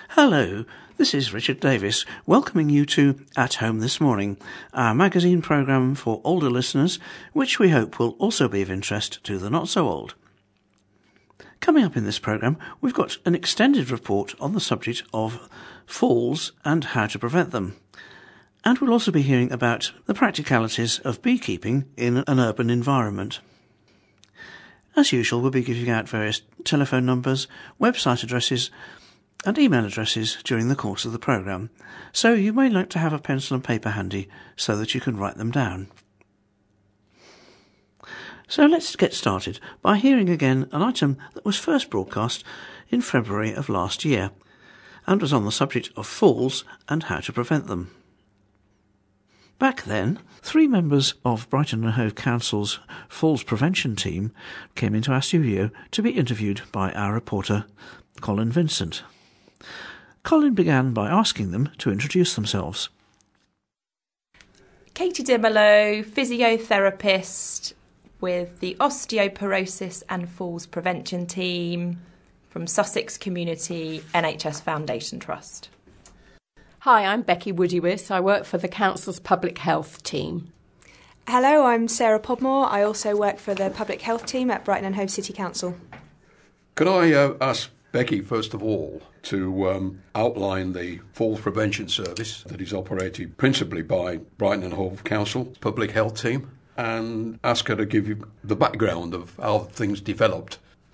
Hello, this is Richard Davis, welcoming you to At Home This Morning, our magazine programme for older listeners, which we hope will also be of interest to the not-so-old. Coming up in this programme, we've got an extended report on the subject of falls and how to prevent them. And we'll also be hearing about the practicalities of beekeeping in an urban environment. As usual, we'll be giving out various telephone numbers, website addresses and email addresses during the course of the programme, so you may like to have a pencil and paper handy so that you can write them down. So let's get started by hearing again an item that was first broadcast in February of last year and was on the subject of falls and how to prevent them. Back then, 3 members of Brighton and Hove Council's Falls Prevention team came into our studio to be interviewed by our reporter, Colin Vincent. Colin began by asking them to introduce themselves. Katie Dimolo, physiotherapist with the Osteoporosis and Falls Prevention team from Sussex Community NHS Foundation Trust. Hi, I'm Becky Woodywis. I work for the Council's Public Health team. Hello, I'm Sarah Podmore. I also work for the Public Health team at Brighton and Hove City Council. Could I ask Becky, first of all, to outline the Falls Prevention Service that is operated principally by Brighton and Hove Council Public Health team, and ask her to give you the background of how things developed?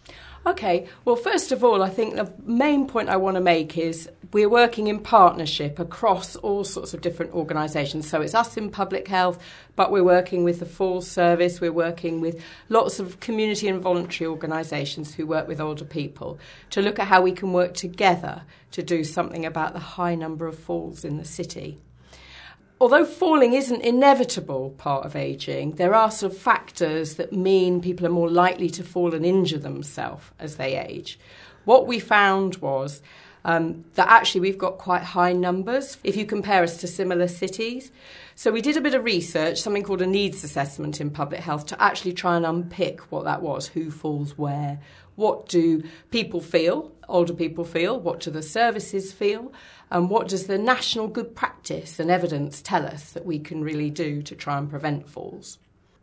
OK, well, first of all, I think the main point I want to make is we're working in partnership across all sorts of different organisations. So it's us in public health, but we're working with the Falls Service, we're working with lots of community and voluntary organisations who work with older people to look at how we can work together to do something about the high number of falls in the city. Although falling isn't an inevitable part of ageing, there are sort of factors that mean people are more likely to fall and injure themselves as they age. What we found was that actually we've got quite high numbers if you compare us to similar cities. So we did a bit of research, something called a needs assessment in public health, to actually try and unpick what that was, who falls where, what do people feel, older people feel, what do the services feel, and what does the national good practice and evidence tell us that we can really do to try and prevent falls.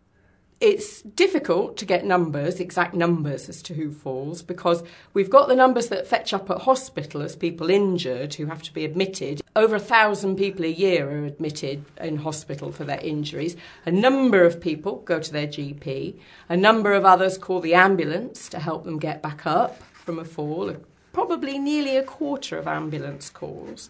It's difficult to get numbers, exact numbers as to who falls, because we've got the numbers that fetch up at hospital as people injured who have to be admitted. Over 1,000 people a year are admitted in hospital for their injuries. A number of people go to their GP. A number of others call the ambulance to help them get back up from a fall. Probably nearly a quarter of ambulance calls.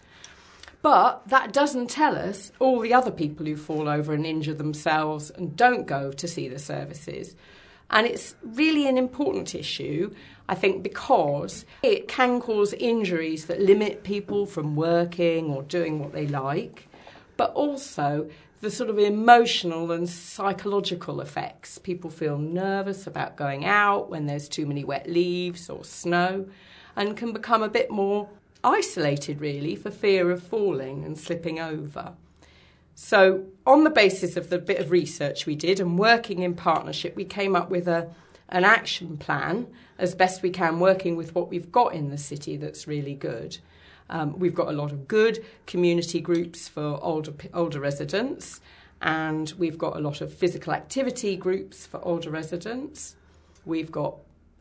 But that doesn't tell us all the other people who fall over and injure themselves and don't go to see the services. And it's really an important issue, I think, because it can cause injuries that limit people from working or doing what they like, but also the sort of emotional and psychological effects. People feel nervous about going out when there's too many wet leaves or snow, and can become a bit more isolated, really, for fear of falling and slipping over. So on the basis of the bit of research we did and working in partnership, we came up with an action plan as best we can, working with what we've got in the city that's really good. We've got a lot of good community groups for older residents, and we've got a lot of physical activity groups for older residents. We've got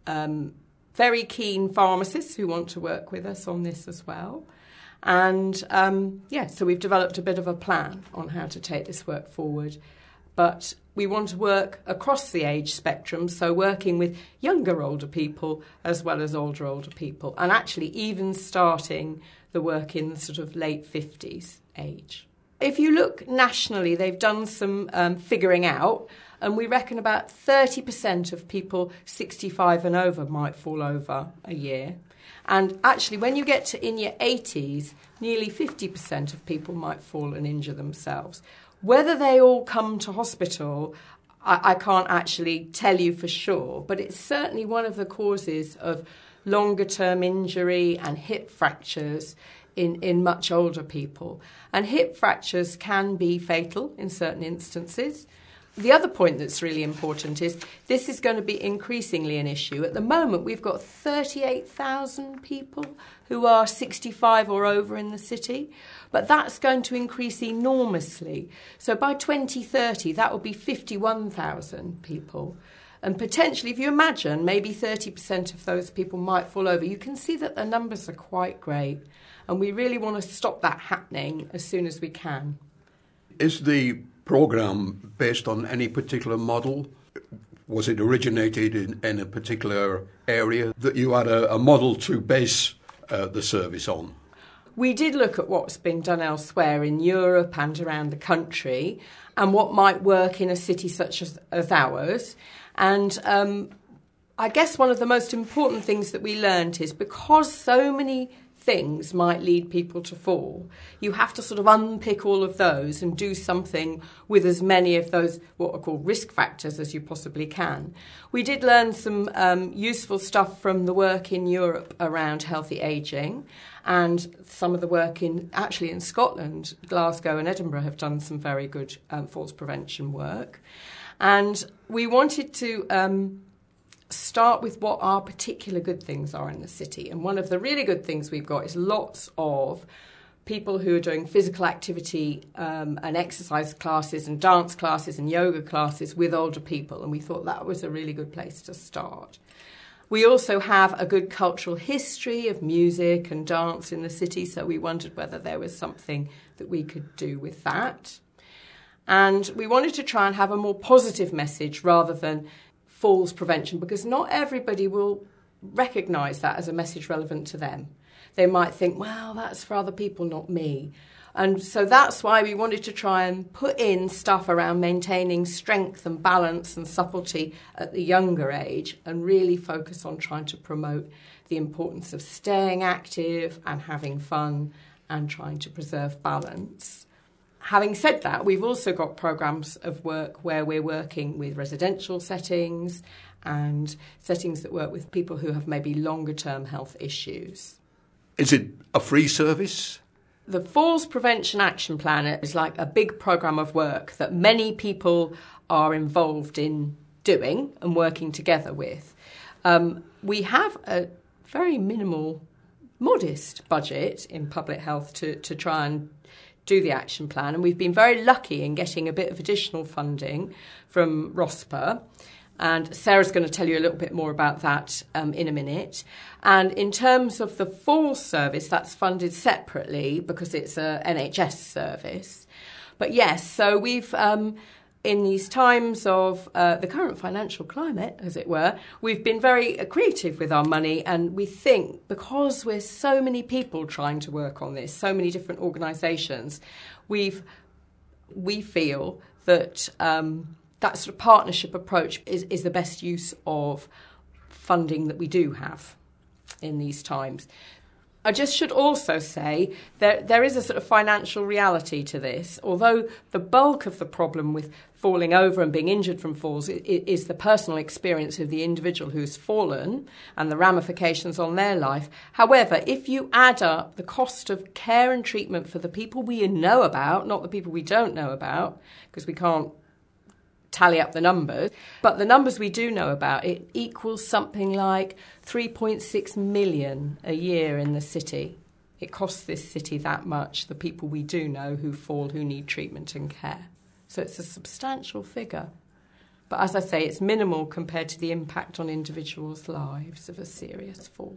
very keen pharmacists who want to work with us on this as well. And, so we've developed a bit of a plan on how to take this work forward. But we want to work across the age spectrum, so working with younger older people as well as older people, and actually even starting the work in the sort of late 50s age. If you look nationally, they've done some figuring out, and we reckon about 30% of people 65 and over might fall over a year. And actually, when you get to in your 80s, nearly 50% of people might fall and injure themselves. Whether they all come to hospital, I can't actually tell you for sure, but it's certainly one of the causes of longer-term injury and hip fractures in much older people. And hip fractures can be fatal in certain instances. The other point that's really important is this is going to be increasingly an issue. At the moment, we've got 38,000 people who are 65 or over in the city, but that's going to increase enormously. So by 2030, that will be 51,000 people. And potentially, if you imagine, maybe 30% of those people might fall over. You can see that the numbers are quite great. And we really want to stop that happening as soon as we can. Is the programme based on any particular model? Was it originated in a particular area that you had a model to base the service on? We did look at what's being done elsewhere in Europe and around the country and what might work in a city such as ours. And I guess one of the most important things that we learned is because so many things might lead people to fall, you have to sort of unpick all of those and do something with as many of those what are called risk factors as you possibly can. We did learn some useful stuff from the work in Europe around healthy ageing, and some of the work in Scotland. Glasgow and Edinburgh have done some very good falls prevention work. And we wanted to start with what our particular good things are in the city. And one of the really good things we've got is lots of people who are doing physical activity and exercise classes and dance classes and yoga classes with older people. And we thought that was a really good place to start. We also have a good cultural history of music and dance in the city, so we wondered whether there was something that we could do with that. And we wanted to try and have a more positive message rather than falls prevention, because not everybody will recognise that as a message relevant to them. They might think, well, that's for other people, not me. And so that's why we wanted to try and put in stuff around maintaining strength and balance and subtlety at the younger age and really focus on trying to promote the importance of staying active and having fun and trying to preserve balance. Having said that, we've also got programmes of work where we're working with residential settings and settings that work with people who have maybe longer-term health issues. Is it a free service? The Falls Prevention Action Plan is like a big programme of work that many people are involved in doing and working together with. We have a very minimal, modest budget in public health to try and do the action plan, and we've been very lucky in getting a bit of additional funding from ROSPA, and Sarah's going to tell you a little bit more about that in a minute. And in terms of the falls service, that's funded separately because it's a NHS service. But yes, so we've in these times of the current financial climate, as it were, we've been very creative with our money, and we think because we're so many people trying to work on this, so many different organisations, we feel that that sort of partnership approach is the best use of funding that we do have in these times. I just should also say that there is a sort of financial reality to this. Although the bulk of the problem with falling over and being injured from falls is the personal experience of the individual who's fallen and the ramifications on their life. However, if you add up the cost of care and treatment for the people we know about, not the people we don't know about, because we can't tally up the numbers, but the numbers we do know about, it equals something like 3.6 million a year in the city. It costs this city that much, the people we do know who fall, who need treatment and care. So it's a substantial figure. But as I say, it's minimal compared to the impact on individuals' lives of a serious fall.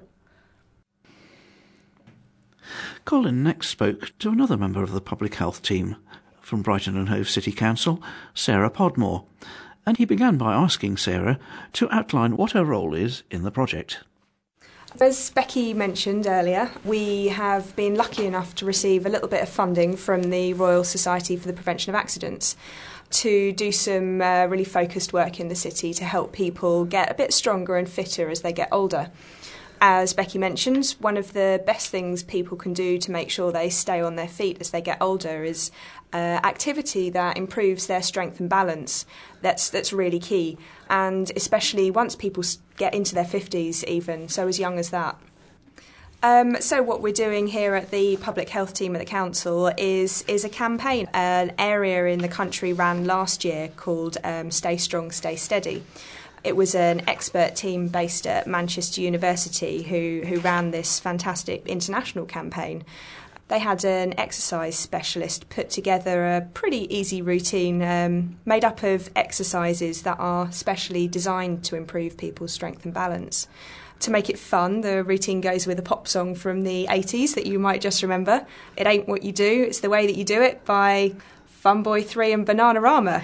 Colin next spoke to another member of the public health team from Brighton and Hove City Council, Sarah Podmore, and he began by asking Sarah to outline what her role is in the project. As Becky mentioned earlier, we have been lucky enough to receive a little bit of funding from the Royal Society for the Prevention of Accidents to do some really focused work in the city to help people get a bit stronger and fitter as they get older. As Becky mentioned, one of the best things people can do to make sure they stay on their feet as they get older is activity that improves their strength and balance. That's really key, and especially once people get into their 50s even, so as young as that. So what we're doing here at the public health team at the council is a campaign. An area in the country ran last year called Stay Strong, Stay Steady. It was an expert team based at Manchester University who ran this fantastic international campaign. They had an exercise specialist put together a pretty easy routine made up of exercises that are specially designed to improve people's strength and balance. To make it fun, the routine goes with a pop song from the 80s that you might just remember. It Ain't What You Do, It's the Way That You Do It by Funboy 3 and Bananarama.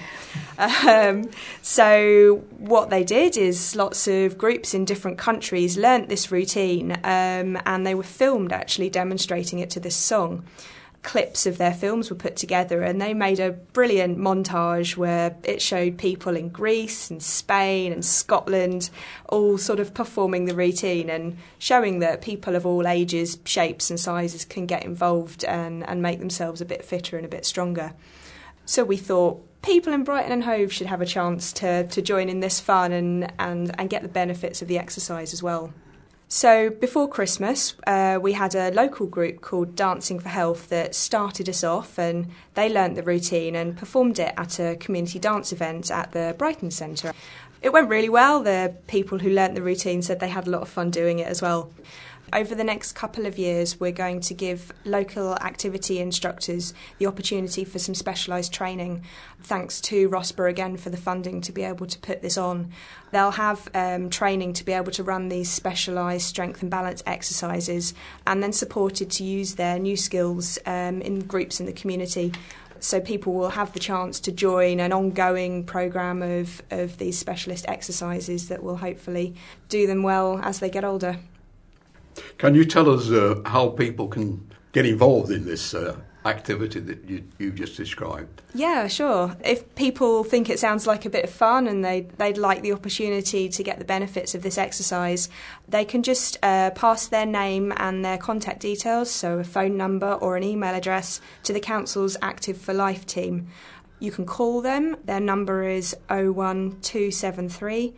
So what they did is lots of groups in different countries learnt this routine and they were filmed actually demonstrating it to this song. Clips of their films were put together and they made a brilliant montage where it showed people in Greece and Spain and Scotland all sort of performing the routine and showing that people of all ages, shapes and sizes can get involved and make themselves a bit fitter and a bit stronger. So we thought people in Brighton and Hove should have a chance to join in this fun and get the benefits of the exercise as well. So before Christmas, we had a local group called Dancing for Health that started us off, and they learnt the routine and performed it at a community dance event at the Brighton Centre. It went really well. The people who learnt the routine said they had a lot of fun doing it as well. Over the next couple of years, we're going to give local activity instructors the opportunity for some specialised training. Thanks to ROSPA again for the funding to be able to put this on. They'll have training to be able to run these specialised strength and balance exercises and then supported to use their new skills in groups in the community. So people will have the chance to join an ongoing programme of these specialist exercises that will hopefully do them well as they get older. Can you tell us how people can get involved in this activity that you just described? Yeah, sure. If people think it sounds like a bit of fun and they'd like the opportunity to get the benefits of this exercise, they can just pass their name and their contact details, so a phone number or an email address, to the council's Active for Life team. You can call them. Their number is 01273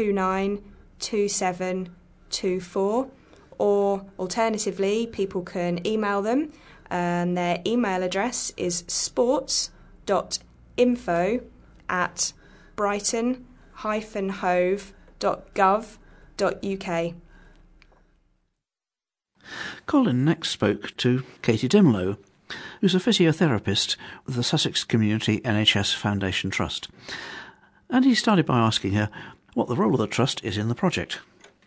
292724. Or alternatively, people can email them, and their email address is sports.info@brighton-hove.gov.uk. Colin next spoke to Katie Dimlow, who's a physiotherapist with the Sussex Community NHS Foundation Trust. And he started by asking her what the role of the Trust is in the project.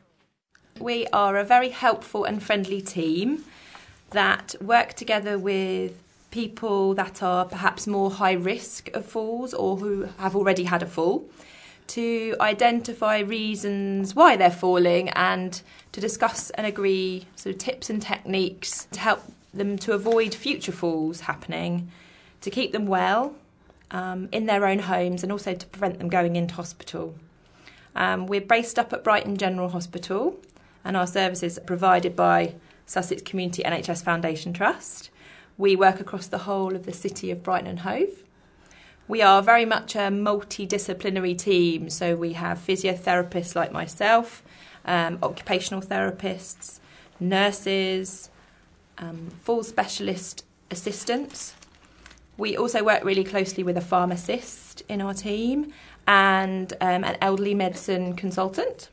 We are a very helpful and friendly team that work together with people that are perhaps more high risk of falls or who have already had a fall, to identify reasons why they're falling and to discuss and agree sort of tips and techniques to help them to avoid future falls happening, to keep them well in their own homes and also to prevent them going into hospital. We're based up at Brighton General Hospital, and our services are provided by Sussex Community NHS Foundation Trust. We work across the whole of the city of Brighton and Hove. We are very much a multidisciplinary team, so we have physiotherapists like myself, occupational therapists, nurses, full specialist assistants. We also work really closely with a pharmacist in our team and an elderly medicine consultant.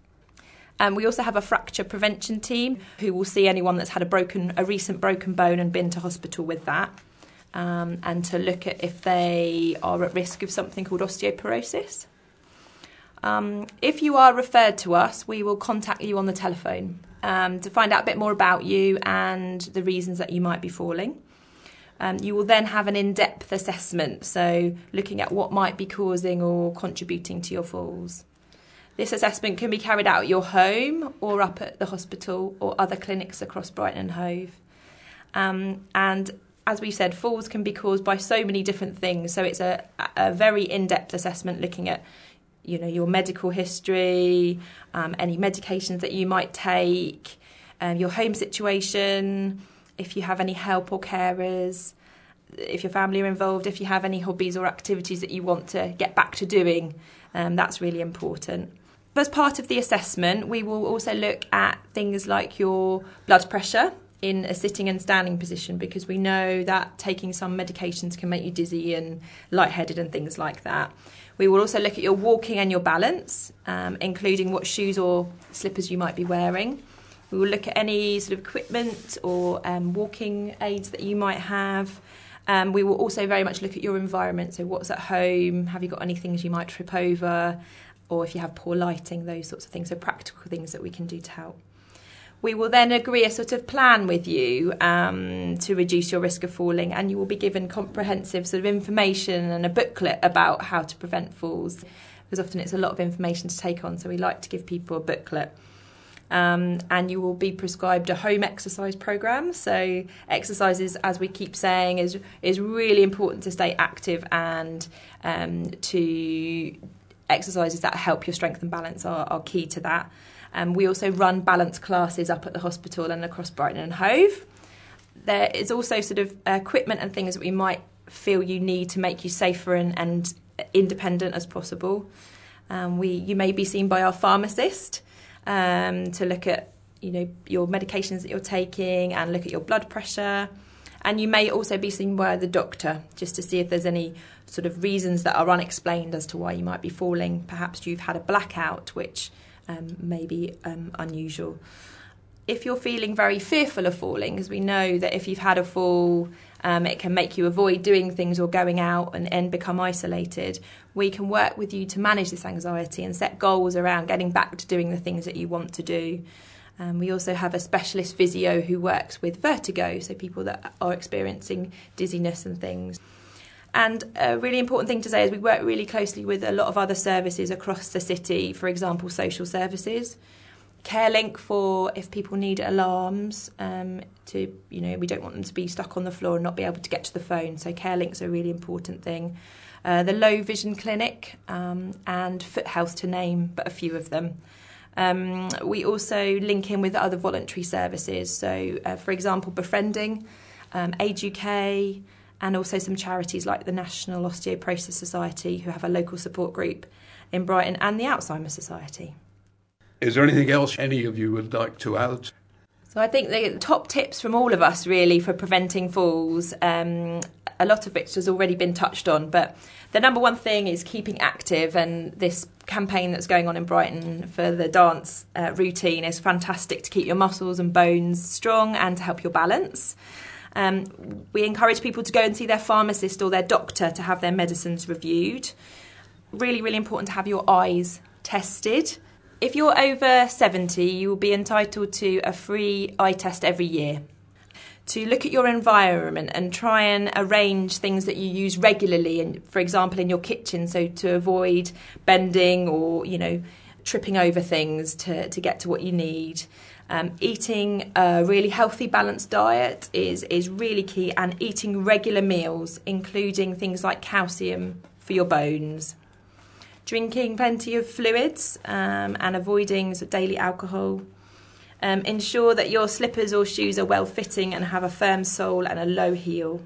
We also have a fracture prevention team who will see anyone that's had a recent broken bone and been to hospital with that, and to look at if they are at risk of something called osteoporosis. If you are referred to us, we will contact you on the telephone to find out a bit more about you and the reasons that you might be falling. You will then have an in-depth assessment, so looking at what might be causing or contributing to your falls. This assessment can be carried out at your home or up at the hospital or other clinics across Brighton and Hove. And as we said, falls can be caused by so many different things. So it's a very in-depth assessment looking at, your medical history, any medications that you might take, your home situation, if you have any help or carers, if your family are involved, if you have any hobbies or activities that you want to get back to doing. That's really important. As part of the assessment, we will also look at things like your blood pressure in a sitting and standing position, because we know that taking some medications can make you dizzy and lightheaded and things like that. We will also look at your walking and your balance, including what shoes or slippers you might be wearing. We will look at any sort of equipment or walking aids that you might have. We will also very much look at your environment. So what's at home? Have you got any things you might trip over? Or if you have poor lighting, those sorts of things. So practical things that we can do to help. We will then agree a sort of plan with you to reduce your risk of falling, and you will be given comprehensive sort of information and a booklet about how to prevent falls, because often it's a lot of information to take on, so we like to give people a booklet. And you will be prescribed a home exercise programme. So exercises, as we keep saying, is really important to stay active, and to exercises that help your strength and balance are key to that. We also run balance classes up at the hospital and across Brighton and Hove. There is also sort of equipment and things that we might feel you need to make you safer and independent as possible. You may be seen by our pharmacist to look at your medications that you're taking and look at your blood pressure. And you may also be seen by the doctor just to see if there's any sort of reasons that are unexplained as to why you might be falling. Perhaps you've had a blackout, which may be unusual. If you're feeling very fearful of falling, because we know that if you've had a fall, it can make you avoid doing things or going out and become isolated, we can work with you to manage this anxiety and set goals around getting back to doing the things that you want to do. We also have a specialist physio who works with vertigo, so people that are experiencing dizziness and things. And a really important thing to say is we work really closely with a lot of other services across the city, for example, social services. CareLink for if people need alarms, we don't want them to be stuck on the floor and not be able to get to the phone. So CareLink's a really important thing. The Low Vision Clinic and Foot Health, to name but a few of them. We also link in with other voluntary services. So, for example, Befriending, Age UK, and also some charities like the National Osteoporosis Society, who have a local support group in Brighton, and the Alzheimer's Society. Is there anything else any of you would like to add? So I think the top tips from all of us really for preventing falls, a lot of which has already been touched on, but the number one thing is keeping active, and this campaign that's going on in Brighton for the dance routine is fantastic to keep your muscles and bones strong and to help your balance. We encourage people to go and see their pharmacist or their doctor to have their medicines reviewed. Really, really important to have your eyes tested. If you're over 70, you will be entitled to a free eye test every year. To look at your environment and try and arrange things that you use regularly, and for example in your kitchen, so to avoid bending or tripping over things to get to what you need. Eating a really healthy, balanced diet is really key, and eating regular meals, including things like calcium for your bones. Drinking plenty of fluids and avoiding daily alcohol. Ensure that your slippers or shoes are well-fitting and have a firm sole and a low heel.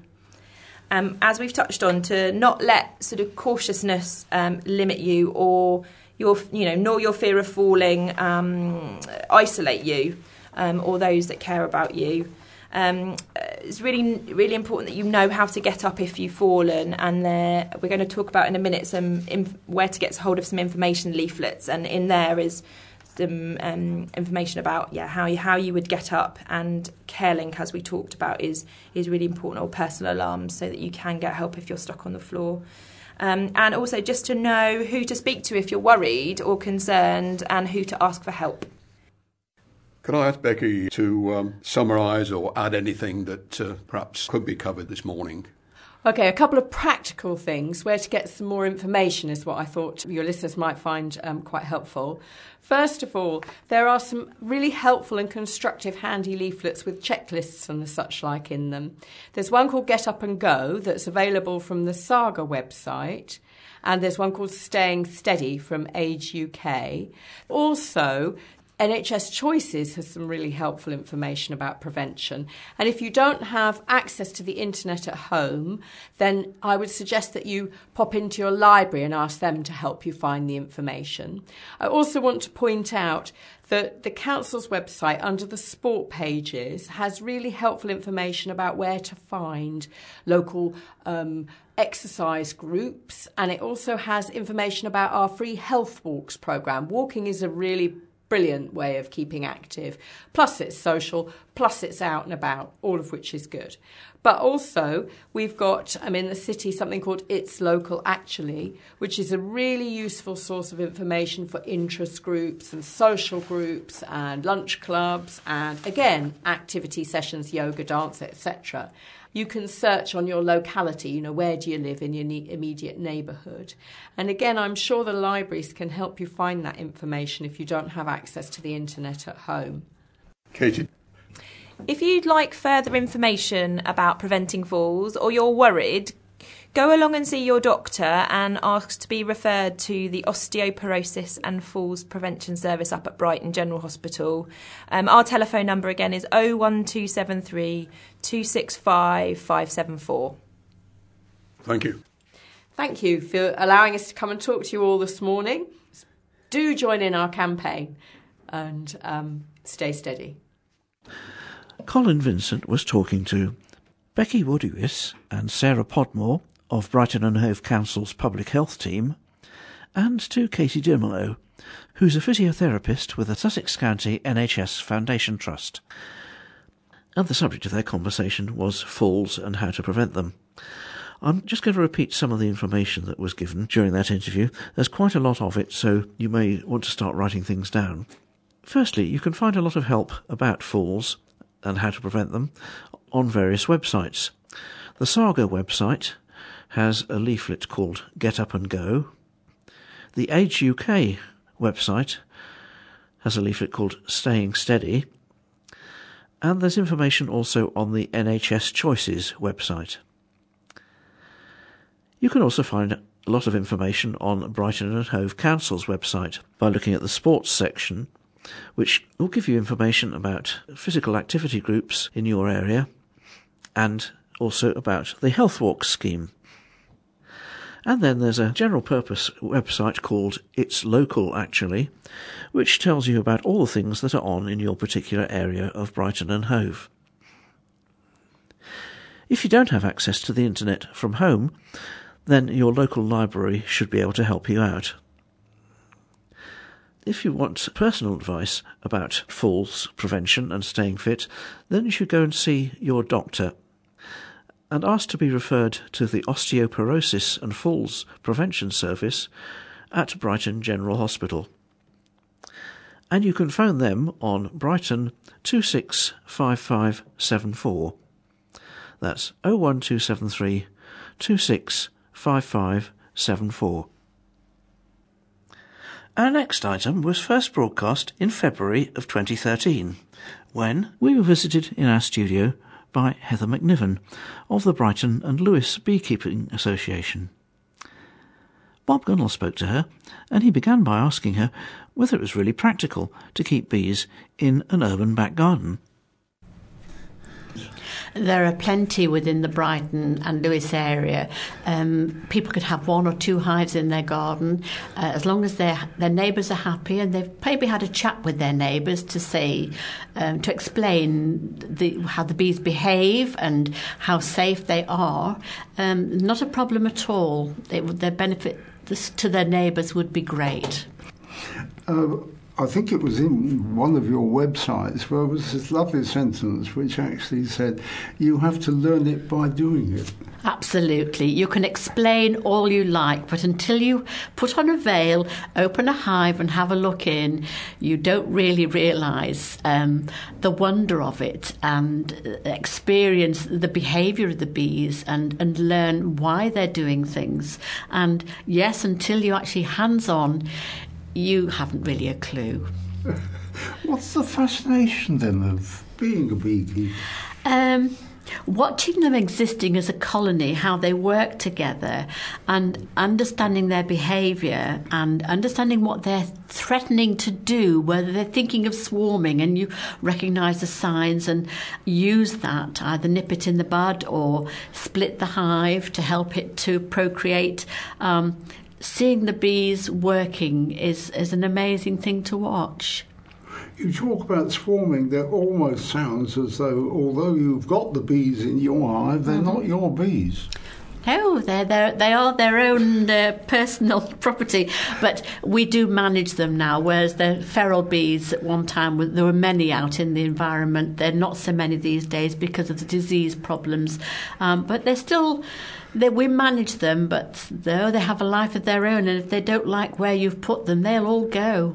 As we've touched on, to not let sort of cautiousness limit you, or nor your fear of falling isolate you or those that care about you. It's really, really important that you know how to get up if you've fallen, and we're going to talk about in a minute where to get hold of some information leaflets, and in there is some information about how you would get up, and CareLink, as we talked about, is really important, or personal alarms, so that you can get help if you're stuck on the floor. And also just to know who to speak to if you're worried or concerned, and who to ask for help. Can I ask Becky to summarise or add anything that perhaps could be covered this morning? Okay, a couple of practical things. Where to get some more information is what I thought your listeners might find quite helpful. First of all, there are some really helpful and constructive handy leaflets with checklists and the such like in them. There's one called Get Up and Go that's available from the Saga website, and there's one called Staying Steady from Age UK. Also, NHS Choices has some really helpful information about prevention. And if you don't have access to the internet at home, then I would suggest that you pop into your library and ask them to help you find the information. I also want to point out that the council's website, under the sport pages, has really helpful information about where to find local exercise groups, and it also has information about our free health walks programme. Walking is a really brilliant way of keeping active, plus it's social, plus it's out and about, all of which is good. But also we've got in the city something called It's Local Actually, which is a really useful source of information for interest groups and social groups and lunch clubs and, again, activity sessions, yoga, dance, etc. You can search on your locality, where do you live in your immediate neighbourhood. And again, I'm sure the libraries can help you find that information if you don't have access to the internet at home. Katie? If you'd like further information about preventing falls or you're worried, go along and see your doctor and ask to be referred to the Osteoporosis and Falls Prevention Service up at Brighton General Hospital. Our telephone number again is 01273 265 574. Thank you. Thank you for allowing us to come and talk to you all this morning. Do join in our campaign and stay steady. Colin Vincent was talking to Becky Woodywis and Sarah Podmore of Brighton and Hove Council's Public Health Team, and to Katie Dirmelo, who's a physiotherapist with the Sussex County NHS Foundation Trust. And the subject of their conversation was falls and how to prevent them. I'm just going to repeat some of the information that was given during that interview. There's quite a lot of it, so you may want to start writing things down. Firstly, you can find a lot of help about falls and how to prevent them on various websites. The Saga website has a leaflet called Get Up and Go. The Age UK website has a leaflet called Staying Steady. And there's information also on the NHS Choices website. You can also find a lot of information on Brighton and Hove Council's website by looking at the sports section, which will give you information about physical activity groups in your area and also about the Health Walk scheme. And then there's a general purpose website called It's Local Actually, which tells you about all the things that are on in your particular area of Brighton and Hove. If you don't have access to the internet from home, then your local library should be able to help you out. If you want personal advice about falls prevention and staying fit, then you should go and see your doctor and ask to be referred to the Osteoporosis and Falls Prevention Service at Brighton General Hospital. And you can phone them on Brighton 265574. That's 01273 265574. Our next item was first broadcast in February of 2013, when we were visited in our studio by Heather McNiven of the Brighton and Lewes Beekeeping Association. Bob Gunnell spoke to her, and he began by asking her whether it was really practical to keep bees in an urban back garden. There are plenty within the Brighton and Lewes area. People could have 1 or 2 hives in their garden, as long as their neighbours are happy, and they've maybe had a chat with their neighbours to say, to explain how the bees behave and how safe they are. Not a problem at all. Their benefit to their neighbours would be great. I think it was in one of your websites where there was this lovely sentence which actually said, you have to learn it by doing it. Absolutely. You can explain all you like, but until you put on a veil, open a hive and have a look in, you don't really realise the wonder of it and experience the behaviour of the bees and learn why they're doing things. And yes, until you're actually hands-on, you haven't really a clue. What's the fascination then of being a beekeeper? watching them existing as a colony, how they work together, and understanding their behaviour and understanding what they're threatening to do, whether they're thinking of swarming, and you recognise the signs and use that, either nip it in the bud or split the hive to help it to procreate. Seeing the bees working is an amazing thing to watch. You talk about swarming, that almost sounds as though, although you've got the bees in your hive, they're not your bees. No, they are their own personal property, but we do manage them now, whereas the feral bees at one time, there were many out in the environment. There are not so many these days because of the disease problems, but they're still... we manage them, but they have a life of their own, and if they don't like where you've put them, they'll all go.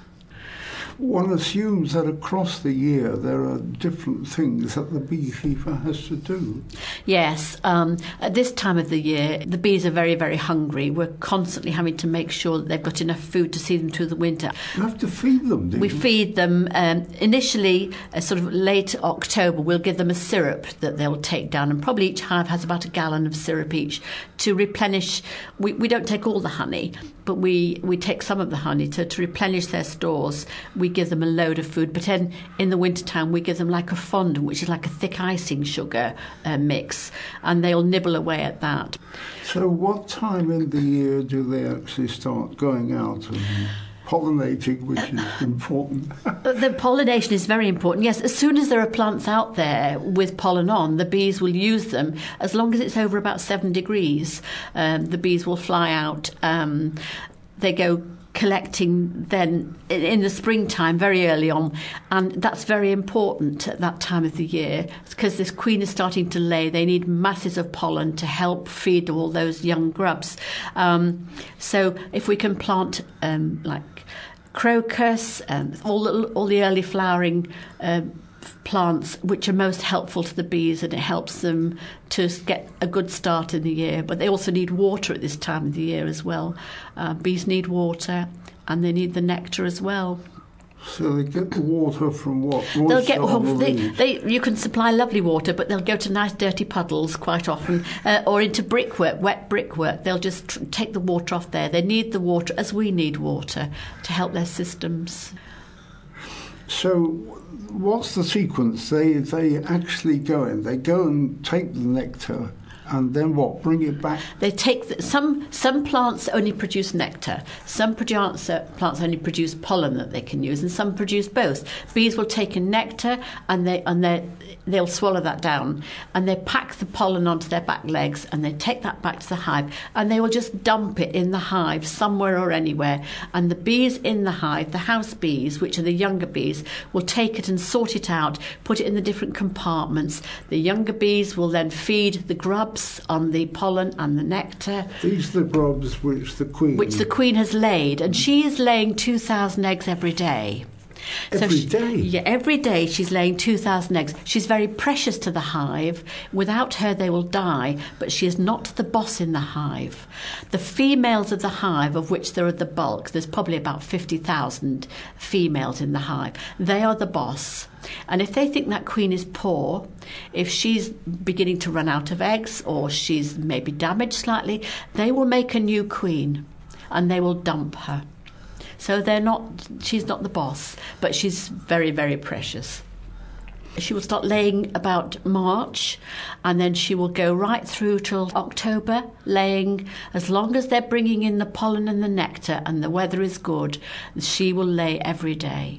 One assumes that across the year there are different things that the beekeeper has to do. Yes, at this time of the year, the bees are very, very hungry. We're constantly having to make sure that they've got enough food to see them through the winter. You have to feed them, do you? We feed them initially, sort of late October. We'll give them a syrup that they'll take down, and probably each hive has about a gallon of syrup each to replenish. We don't take all the honey, but we take some of the honey to replenish their stores. We give them a load of food, but then in the wintertime we give them like a fondant, which is like a thick icing sugar mix, and they'll nibble away at that. So what time in the year do they actually start going out and pollinating, which is important? The pollination is very important, yes. As soon as there are plants out there with pollen on, the bees will use them. As long as it's over about 7 degrees, the bees will fly out. They go collecting then in the springtime very early on, and that's very important at that time of the year because this queen is starting to lay. They need masses of pollen to help feed all those young grubs. So if we can plant like crocus and all the early flowering plants which are most helpful to the bees, and it helps them to get a good start in the year. But they also need water at this time of the year as well. Bees need water, and they need the nectar as well. So they get the water from what? They'll get. You can supply lovely water, but they'll go to nice dirty puddles quite often, or into brickwork, wet brickwork. They'll just take the water off there. They need the water as we need water to help their systems. So what's the sequence? They actually go in. They go and take the nectar, and then what? Bring it back? They take some plants only produce nectar. Some plants only produce pollen that they can use, and some produce both. Bees will take in nectar, and they'll swallow that down, and they pack the pollen onto their back legs, and they take that back to the hive, and they will just dump it in the hive somewhere or anywhere. And the bees in the hive, the house bees, which are the younger bees, will take it and sort it out, put it in the different compartments. The younger bees will then feed the grubs on the pollen and the nectar. These are the grubs which the queen has laid, and she is laying 2,000 eggs every day. Every day? Yeah, every day she's laying 2,000 eggs. She's very precious to the hive. Without her, they will die, but she is not the boss in the hive. The females of the hive, of which there are the bulk, there's probably about 50,000 females in the hive, they are the boss. And if they think that queen is poor, if she's beginning to run out of eggs or she's maybe damaged slightly, they will make a new queen and they will dump her. So she's not the boss, but she's very, very precious. She will start laying about March, and then she will go right through till October, laying as long as they're bringing in the pollen and the nectar and the weather is good. She will lay every day.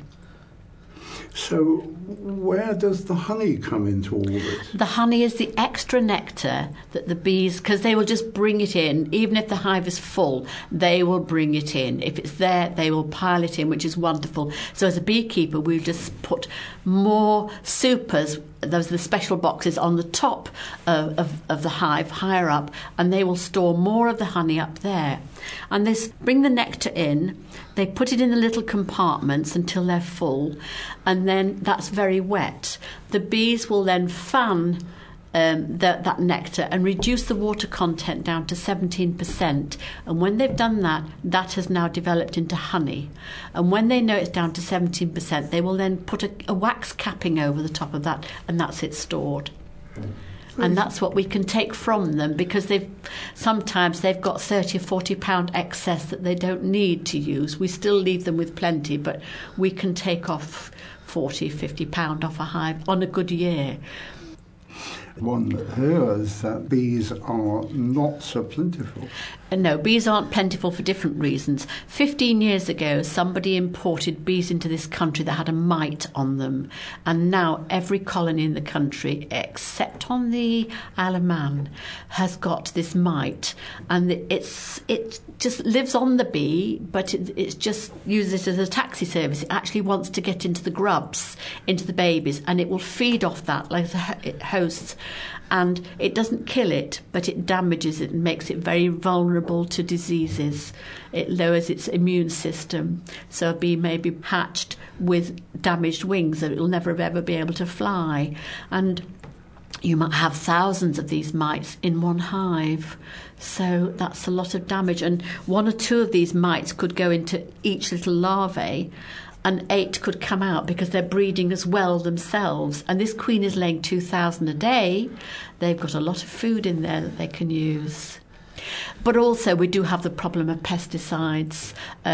So where does the honey come into all this? The honey is the extra nectar that the bees, because they will just bring it in. Even if the hive is full, they will bring it in. If it's there, they will pile it in, which is wonderful. So as a beekeeper, we've just put more supers, those are the special boxes on the top of the hive, higher up, and they will store more of the honey up there. And they bring the nectar in, they put it in the little compartments until they're full, and then that's very wet. The bees will then fan that nectar and reduce the water content down to 17%. And when they've done that, that has now developed into honey. And when they know it's down to 17%, they will then put a wax capping over the top of that, and that's it stored. And that's what we can take from them, because sometimes they've got £30 or £40 excess that they don't need to use. We still leave them with plenty, but we can take off £40, £50 off a hive on a good year. One hears that bees are not so plentiful. No, bees aren't plentiful for different reasons. 15 years ago, somebody imported bees into this country that had a mite on them. And now every colony in the country, except on the Isle of Man, has got this mite. And it just lives on the bee, but it's just uses it as a taxi service. It actually wants to get into the grubs, into the babies, and it will feed off that like it hosts. And it doesn't kill it, but it damages it and makes it very vulnerable to diseases. It lowers its immune system. So a bee may be hatched with damaged wings, that it will never ever be able to fly. And you might have thousands of these mites in one hive. So that's a lot of damage. And 1 or 2 of these mites could go into each little larvae, and 8 could come out because they're breeding as well themselves. And this queen is laying 2,000 a day. They've got a lot of food in there that they can use. But also we do have the problem of pesticides.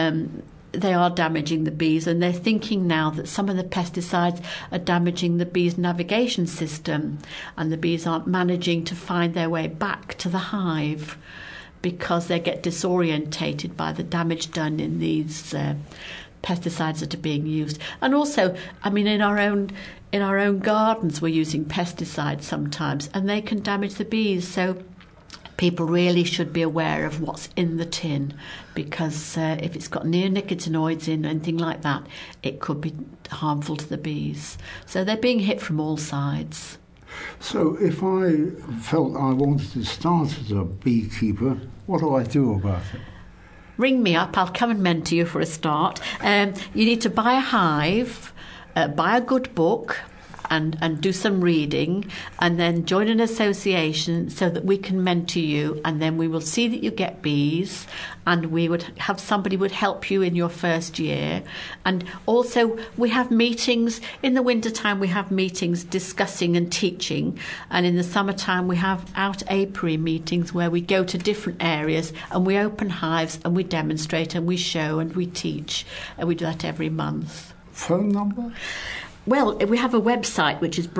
They are damaging the bees, and they're thinking now that some of the pesticides are damaging the bees' navigation system, and the bees aren't managing to find their way back to the hive because they get disorientated by the damage done in these pesticides that are being used. And also, I mean, in our own gardens we're using pesticides sometimes, and they can damage the bees. So people really should be aware of what's in the tin, because if it's got neonicotinoids in, anything like that, it could be harmful to the bees. So they're being hit from all sides. So if I felt I wanted to start as a beekeeper, what do I do about it? Ring me up, I'll come and mentor you for a start. You need to buy a hive, buy a good book, and do some reading, and then join an association so that we can mentor you, and then we will see that you get bees, and we would have somebody would help you in your first year. And also we have meetings in the wintertime, we have meetings discussing and teaching, and in the summertime we have out apiary meetings where we go to different areas and we open hives and we demonstrate and we show and we teach, and we do that every month. Phone number? Well, we have a website which is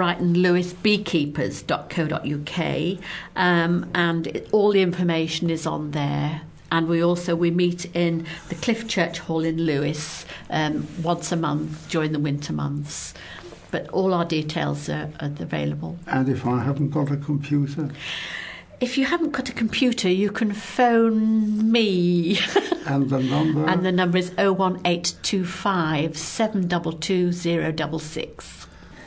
brightonlewisbeekeepers.co.uk, and all the information is on there. And we meet in the Cliff Church Hall in Lewes once a month during the winter months. But all our details are available. And if I haven't got a computer? If you haven't got a computer, you can phone me. And the number? And the number is 01825 722 066.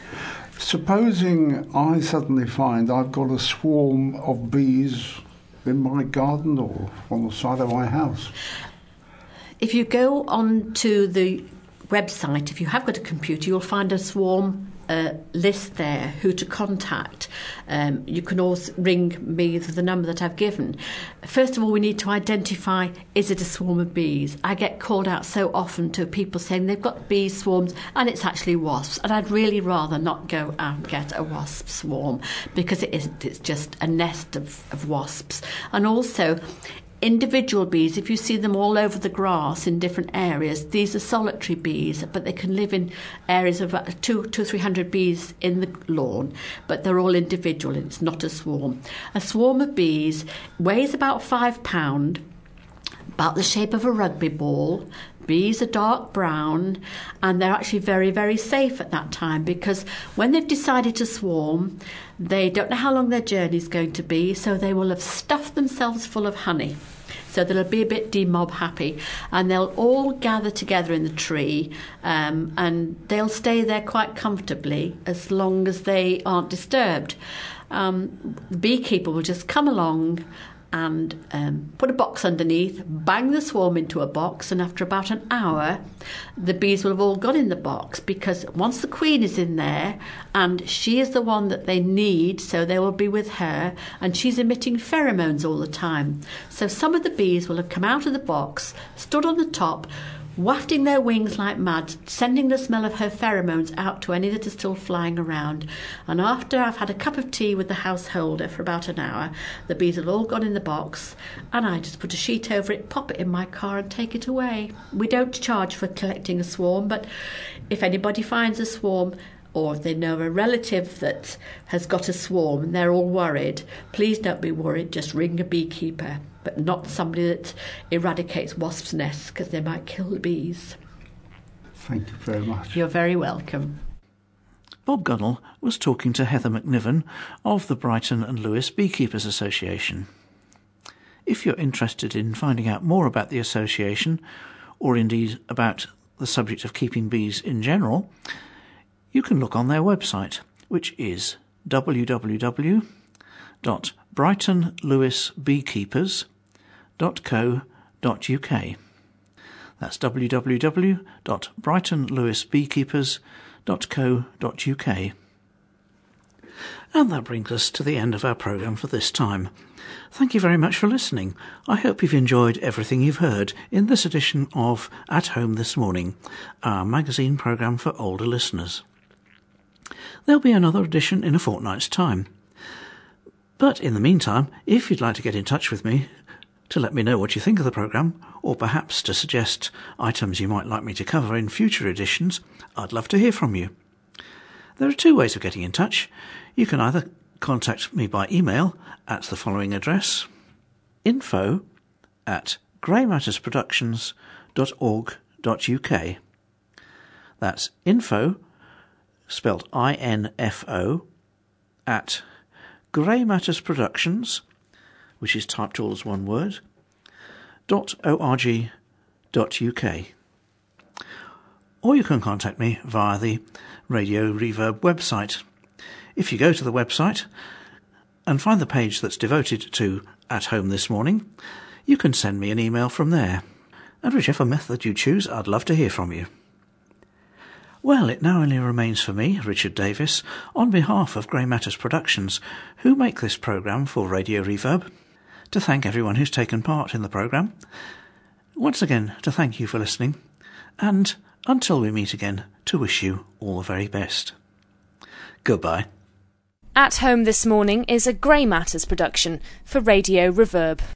Supposing I suddenly find I've got a swarm of bees in my garden or on the side of my house. If you go onto the website, if you have got a computer, you'll find a swarm list there, who to contact. You can also ring me with the number that I've given. First of all, we need to identify, is it a swarm of bees? I get called out so often to people saying they've got bee swarms and it's actually wasps, and I'd really rather not go out and get a wasp swarm, because it isn't. It's just a nest of wasps. And also, individual bees, if you see them all over the grass in different areas, these are solitary bees, but they can live in areas of 200 or 300 bees in the lawn, but they're all individual, and it's not a swarm. A swarm of bees weighs about £5, about the shape of a rugby ball. Bees are dark brown, and they're actually very, very safe at that time, because when they've decided to swarm, they don't know how long their journey is going to be, so they will have stuffed themselves full of honey. So they'll be a bit demob happy, and they'll all gather together in the tree, and they'll stay there quite comfortably as long as they aren't disturbed. The beekeeper will just come along and put a box underneath, bang the swarm into a box, and after about an hour the bees will have all gone in the box, because once the queen is in there, and she is the one that they need, so they will be with her, and she's emitting pheromones all the time. So some of the bees will have come out of the box, stood on the top, wafting their wings like mad, sending the smell of her pheromones out to any that are still flying around. And after I've had a cup of tea with the householder for about an hour, the bees have all gone in the box, and I just put a sheet over it, pop it in my car and take it away. We don't charge for collecting a swarm, but if anybody finds a swarm, or if they know a relative that has got a swarm and they're all worried, please don't be worried, just ring a beekeeper, but not somebody that eradicates wasps' nests, because they might kill the bees. Thank you very much. You're very welcome. Bob Gunnell was talking to Heather McNiven of the Brighton and Lewes Beekeepers Association. If you're interested in finding out more about the association, or indeed about the subject of keeping bees in general, you can look on their website, which is www.brightonlewesbeekeepers.co.uk. That's www.brightonlewesbeekeepers.co.uk. And that brings us to the end of our programme for this time. Thank you very much for listening. I hope you've enjoyed everything you've heard in this edition of At Home This Morning, our magazine programme for older listeners. There'll be another edition in a fortnight's time. But in the meantime, if you'd like to get in touch with me to let me know what you think of the programme, or perhaps to suggest items you might like me to cover in future editions, I'd love to hear from you. There are two ways of getting in touch. You can either contact me by email at the following address: info@greymattersproductions.org.uk. That's info, spelt INFO, at Grey Matters Productions, which is typed all as one word, .org.uk. Or you can contact me via the Radio Reverb website. If you go to the website and find the page that's devoted to At Home This Morning, you can send me an email from there. And whichever method you choose, I'd love to hear from you. Well, it now only remains for me, Richard Davis, on behalf of Grey Matters Productions, who make this programme for Radio Reverb, to thank everyone who's taken part in the programme. Once again, to thank you for listening, and until we meet again, to wish you all the very best. Goodbye. At Home This Morning is a Grey Matters production for Radio Reverb.